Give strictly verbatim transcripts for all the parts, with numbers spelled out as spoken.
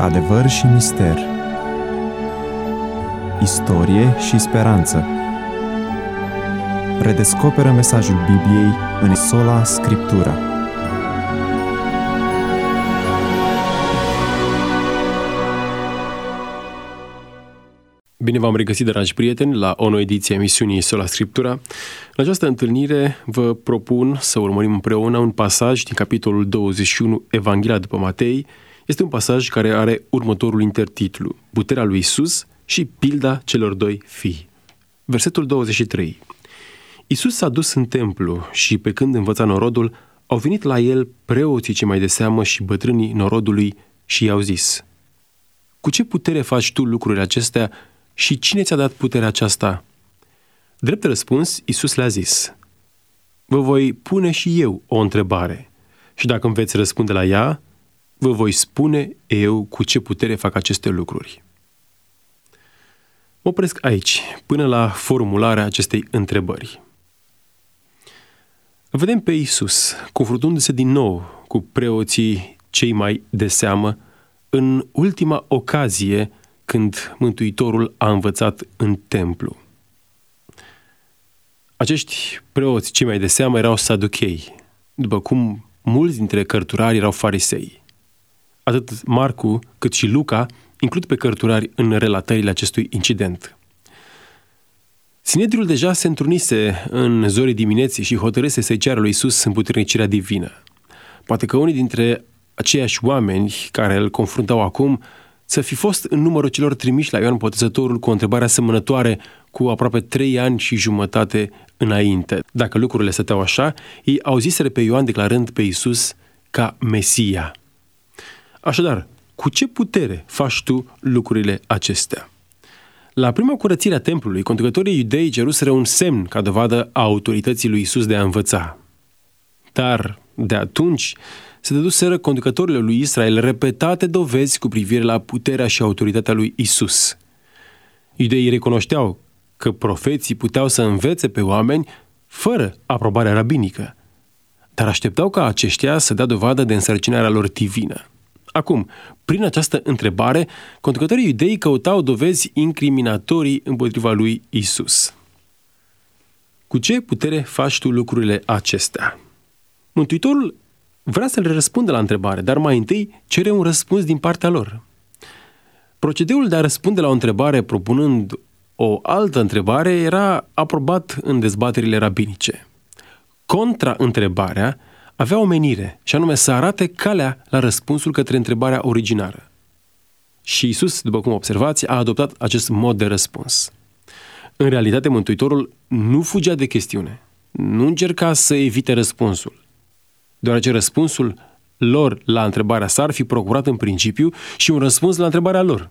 Adevăr și mister, istorie și speranță. Redescoperă mesajul Bibliei în Sola Scriptura. Bine v-am regăsit, dragi prieteni, la o nouă ediție a emisiunii Sola Scriptura. În această întâlnire vă propun să urmărim împreună un pasaj din capitolul douăzeci și unu, Evanghelia după Matei. Este un pasaj care are următorul intertitlu: Puterea lui Isus și pilda celor doi fii. Versetul douăzeci și trei. Isus s-a dus în templu și, pe când învăța norodul, au venit la el preoții cei mai de seamă și bătrânii norodului și i-au zis: Cu ce putere faci tu lucrurile acestea și cine ți-a dat puterea aceasta? Drept răspuns, Isus le-a zis: Vă voi pune și eu o întrebare și dacă îmi veți răspunde la ea, vă voi spune eu cu ce putere fac aceste lucruri. Mă opresc aici, până la formularea acestei întrebări. Vedem pe Isus confruntându-se din nou cu preoții cei mai de seamă în ultima ocazie când Mântuitorul a învățat în templu. Acești preoți cei mai de seamă erau saduchei, după cum mulți dintre cărturari erau farisei. Atât Marcu cât și Luca includ pe cărturari în relatările acestui incident. Sinedriul deja se întrunise în zorii dimineții și hotărâse să-i ceară lui Isus împuternicirea divină. Poate că unii dintre aceiași oameni care îl confruntau acum să fi fost în numărul celor trimiși la Ioan Botezătorul cu o întrebare asemănătoare cu aproape trei ani și jumătate înainte. Dacă lucrurile stăteau așa, ei auziseră pe Ioan declarând pe Isus ca Mesia. Așadar, cu ce putere faci tu lucrurile acestea? La prima curățire a templului, conducătorii iudei ceruseră un semn ca dovadă a autorității lui Isus de a învăța. Dar, de atunci, se dăduseră conducătorilor lui Israel repetate dovezi cu privire la puterea și autoritatea lui Isus. Iudeii recunoșteau că profeții puteau să învețe pe oameni fără aprobarea rabinică, dar așteptau ca aceștia să dea dovadă de însărcinarea lor divină. Acum, prin această întrebare, conducătorii iudei căutau dovezi incriminatorii împotriva lui Isus. Cu ce putere faci tu lucrurile acestea? Mântuitorul vrea să le răspundă la întrebare, dar mai întâi cere un răspuns din partea lor. Procedeul de a răspunde la o întrebare propunând o altă întrebare era aprobat în dezbaterile rabinice. Contra-întrebarea avea o menire, și anume să arate calea la răspunsul către întrebarea originară. Și Isus, după cum observați, a adoptat acest mod de răspuns. În realitate, Mântuitorul nu fugea de chestiune, nu încerca să evite răspunsul, deoarece răspunsul lor la întrebarea sa ar fi procurat în principiu și un răspuns la întrebarea lor.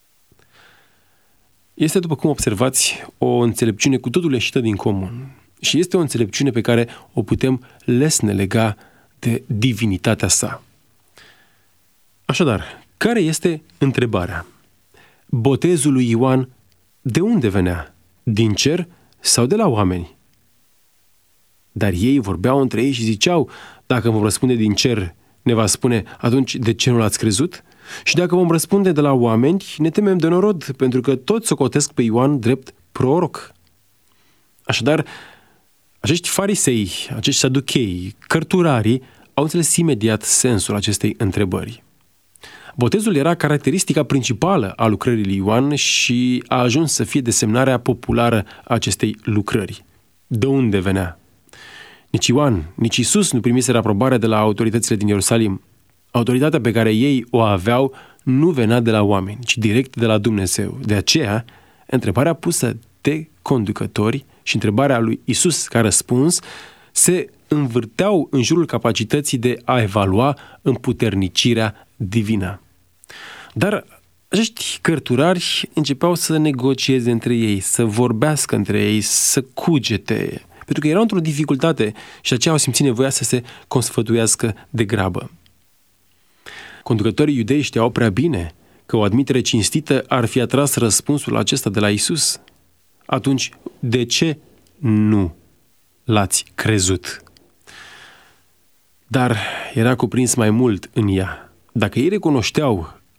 Este, după cum observați, o înțelepciune cu totul ieșită din comun. Și este o înțelepciune pe care o putem lesne lega de divinitatea sa. Așadar, care este întrebarea? Botezul lui Ioan de unde venea? Din cer sau de la oameni? Dar ei vorbeau între ei și ziceau: dacă vom răspunde din cer, ne va spune, atunci de ce nu l-ați crezut? Și dacă vom răspunde de la oameni, ne temem de norod, pentru că toți socotesc pe Ioan drept proroc. Așadar, acești farisei, acești saduchei, cărturarii, au înțeles imediat sensul acestei întrebări. Botezul era caracteristica principală a lucrării lui Ioan și a ajuns să fie desemnarea populară a acestei lucrări. De unde venea? Nici Ioan, nici Isus nu primiseră aprobarea de la autoritățile din Ierusalim. Autoritatea pe care ei o aveau nu venea de la oameni, ci direct de la Dumnezeu. De aceea, întrebarea pusă de conducători și întrebarea lui Isus ca răspuns se învârteau în jurul capacității de a evalua împuternicirea divină. Dar acești cărturari începeau să negocieze între ei, să vorbească între ei, să cugete, pentru că erau într-o dificultate și aceea au simțit nevoia să se consfătuiască de grabă. Conducătorii iudei știau prea bine că o admitere cinstită ar fi atras răspunsul acesta de la Isus. Atunci, de ce nu l-ați crezut? Dar era cuprins mai mult în ea. Dacă ei recunoșteau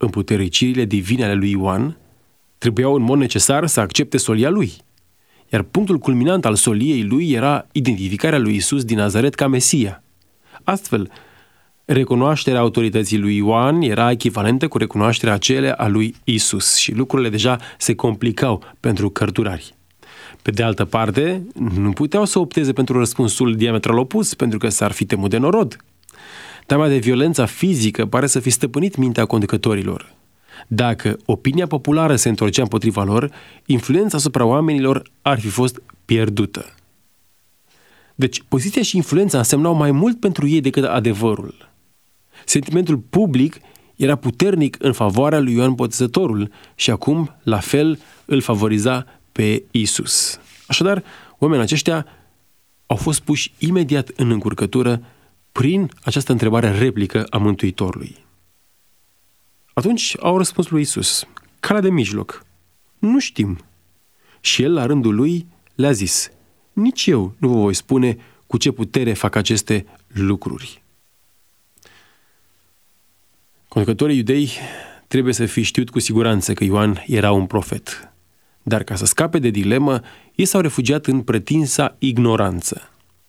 împutericirile divine ale lui Ioan trebuiau în mod necesar să accepte solia lui. Iar punctul culminant al soliei lui era identificarea lui Iisus din Nazaret ca Mesia. Astfel, recunoașterea autorității lui Ioan era echivalentă cu recunoașterea acelea a lui Iisus și lucrurile deja se complicau pentru cărturari. Pe de altă parte, nu puteau să opteze pentru răspunsul diametral opus, pentru că s-ar fi temut de norod. Teama de violența fizică pare să fi stăpânit mintea conducătorilor. Dacă opinia populară se întorcea împotriva lor, influența asupra oamenilor ar fi fost pierdută. Deci, poziția și influența însemnau mai mult pentru ei decât adevărul. Sentimentul public era puternic în favoarea lui Ioan Botezătorul și acum, la fel, îl favoriza pe Iisus. Așadar, oamenii aceștia au fost puși imediat în încurcătură prin această întrebare replică a Mântuitorului. Atunci au răspuns lui Iisus: calea de mijloc. Nu știm. Și el, la rândul lui, le-a zis: nici eu nu vă voi spune cu ce putere fac aceste lucruri. Conducătorii iudei trebuie să fi știut cu siguranță că Ioan era un profet. Dar ca să scape de dilemă, ei s-au refugiat în pretinsa ignoranță.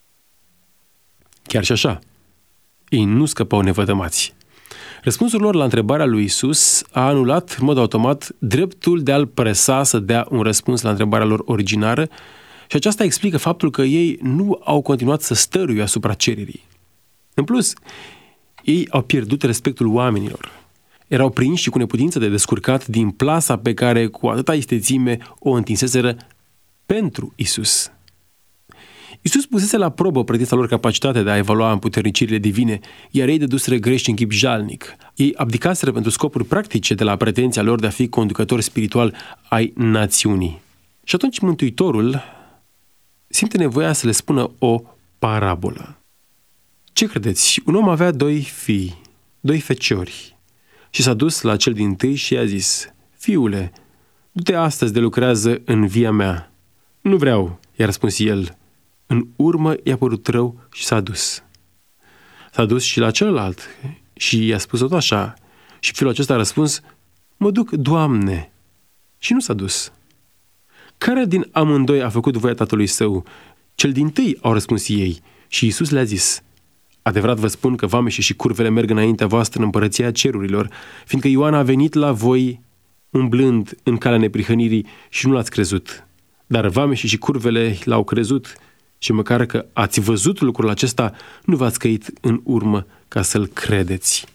Chiar și așa, ei nu scăpau nevătămați. Răspunsul lor la întrebarea lui Iisus a anulat în mod automat dreptul de a-l presa să dea un răspuns la întrebarea lor originară și aceasta explică faptul că ei nu au continuat să stăruie asupra cererii. În plus, ei au pierdut respectul oamenilor. Erau prinși cu neputință de descurcat din plasa pe care cu atâta istețime o întinseseră pentru Iisus. Iisus pusese la probă pretința lor capacitate de a evalua împuternicirile divine, iar ei dăduseră greș în chip jalnic. Ei abdicaseră pentru scopuri practice de la pretenția lor de a fi conducători spiritual ai națiunii. Și atunci Mântuitorul simte nevoia să le spună o parabolă. Ce credeți? Un om avea doi fii, doi feciori, și s-a dus la cel dintâi și i-a zis: fiule, du-te astăzi de lucrează în via mea. Nu vreau, i-a răspuns el. În urmă i-a părut rău și s-a dus. S-a dus și la celălalt și i-a spus tot așa. Și fiul acesta a răspuns: mă duc, Doamne. Și nu s-a dus. Care din amândoi a făcut voia tatălui său? Cel dintâi, au răspuns ei. Și Iisus le-a zis: adevărat vă spun că vameșii și curvele merg înaintea voastră în împărăția cerurilor, fiindcă Ioan a venit la voi umblând în calea neprihănirii și nu l-ați crezut. Dar vameșii și curvele l-au crezut și măcar că ați văzut lucrul acesta, nu v-ați căit în urmă ca să-l credeți.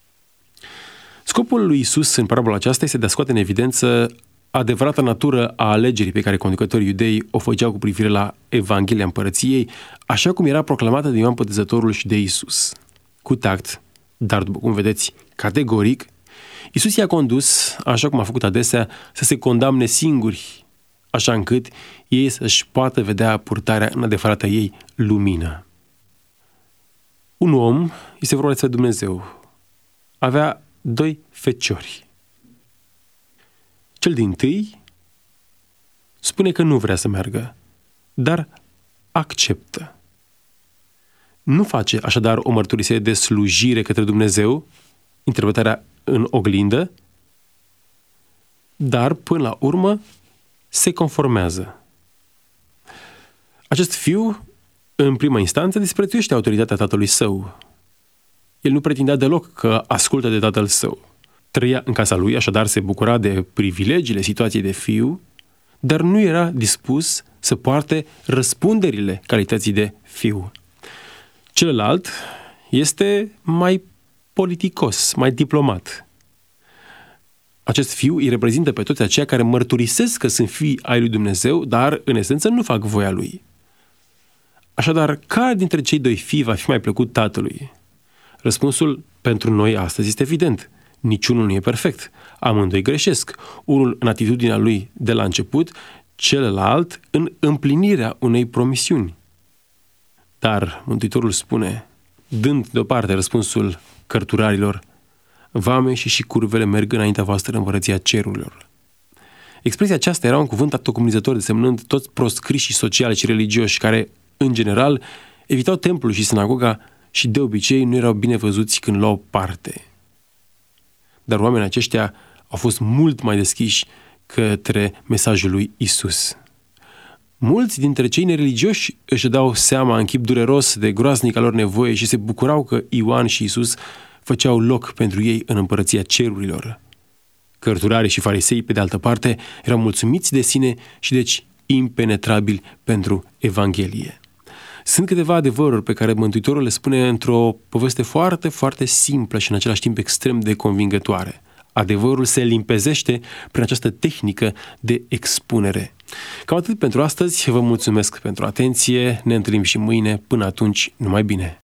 Scopul lui Iisus în parabola aceasta este de a scoate în evidență adevărata natură a alegerii pe care conducătorii iudei o făceau cu privire la Evanghelia Împărăției, așa cum era proclamată de Ioan Botezătorul și de Iisus. Cu tact, dar după cum vedeți, categoric, Iisus i-a condus, așa cum a făcut adesea, să se condamne singuri, așa încât ei să-și poată vedea purtarea în adevărata ei lumină. Un om, este vorba despre Dumnezeu, avea doi feciori. Cel dintâi spune că nu vrea să meargă, dar acceptă. Nu face așadar o mărturisire de slujire către Dumnezeu, interpretarea în oglindă, dar până la urmă se conformează. Acest fiu, în prima instanță, disprețuiește autoritatea tatălui său. El nu pretindea deloc că ascultă de tatăl său. Trăia în casa lui, așadar se bucura de privilegiile situației de fiu, dar nu era dispus să poarte răspunderile calității de fiu. Celălalt este mai politicos, mai diplomat. Acest fiu îi reprezintă pe toți aceia care mărturisesc că sunt fii ai lui Dumnezeu, dar în esență nu fac voia lui. Așadar, care dintre cei doi fii va fi mai plăcut tatălui? Răspunsul pentru noi astăzi este evident. Niciunul nu e perfect. Amândoi greșesc. Unul în atitudinea lui de la început, celălalt în împlinirea unei promisiuni. Dar Mântuitorul spune, dând deoparte răspunsul cărturarilor: vameșii și curvele merg înaintea voastră în împărăția cerurilor. Expresia aceasta era un cuvânt atocomunizător, desemnând toți proscrișii sociali și religioși care, în general, evitau templul și sinagoga și de obicei nu erau bine văzuți când luau parte. dar oamenii aceștia au fost mult mai deschiși către mesajul lui Isus. Mulți dintre cei nereligioși își dau seama în chip dureros de groaznica lor nevoie și se bucurau că Ioan și Isus făceau loc pentru ei în împărăția cerurilor. Cărturarii și farisei, pe de altă parte, erau mulțumiți de sine și deci impenetrabili pentru Evanghelie. Sunt câteva adevăruri pe care Mântuitorul le spune într-o poveste foarte, foarte simplă și în același timp extrem de convingătoare. Adevărul se limpezește prin această tehnică de expunere. Cam atât pentru astăzi, vă mulțumesc pentru atenție, ne întâlnim și mâine, până atunci, numai bine!